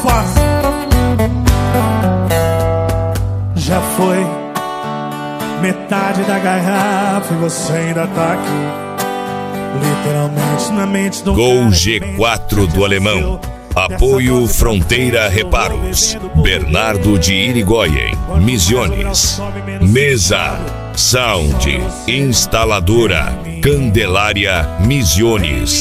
Costa. Já foi metade da garrafa e você ainda tá aqui. Literalmente na mente do Gol G4 do Alemão. Apoio Fronteira Reparos. Bernardo de Irigoyen, Misiones. Mesa, Sound, Instaladora, Candelária, Misiones.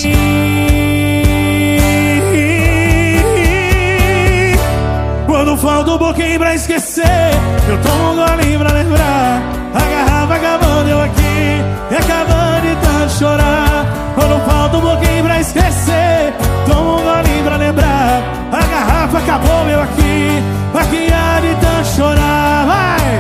Quando falta um pouquinho pra esquecer, eu tomo um golinho pra lembrar. A garrafa acabando, eu aqui, e acabando de tanto chorar. Quando falta um pouquinho pra esquecer, tomo um golinho pra lembrar. A garrafa acabou, eu aqui, maquiado de tanto chorar. Vai!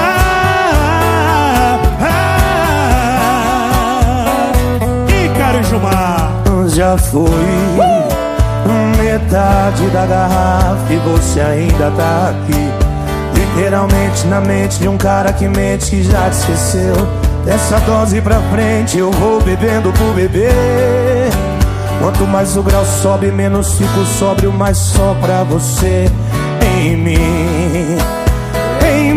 Ícaro e Gilmar. Já foi metade da garrafa e você ainda tá aqui. Literalmente na mente de um cara que mente, que já te esqueceu. Dessa dose pra frente eu vou bebendo por beber. Quanto mais o grau sobe, menos fico sóbrio, mais só pra você. Em mim, em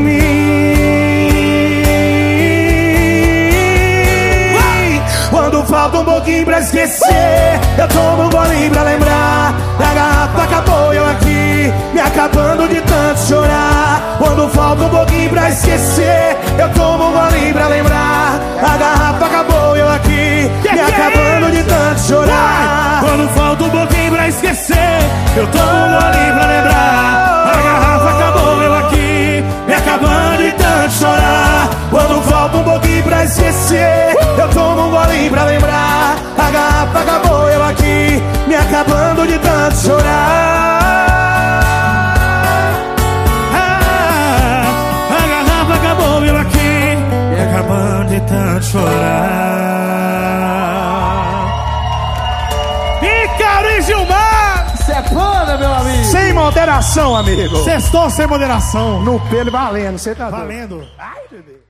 mim. Quando falta um pouquinho pra esquecer, eu tomo um golinho pra lembrar. A garrafa acabou, eu aqui, me acabando de tanto chorar. Quando falta um pouquinho pra esquecer, eu tomo um golinho pra lembrar. A garrafa acabou, eu aqui, me acabando de tanto chorar. Quando falta um pouquinho pra esquecer, eu tomo um golinho pra lembrar. A garrafa acabou, eu aqui, me acabando de tanto chorar. Quando falta um pouquinho pra esquecer, eu tomo um golinho pra lembrar. A garrafa acabou, eu aqui, me acabando de tanto chorar. A garrafa acabou, eu aqui, me acabando de tanto chorar. Ícaro e Gilmar! Cê é foda, meu amigo. Sem moderação, amigo. Sextou sem moderação. No pelo valendo, cê tá doido. Valendo. Ai, bebê.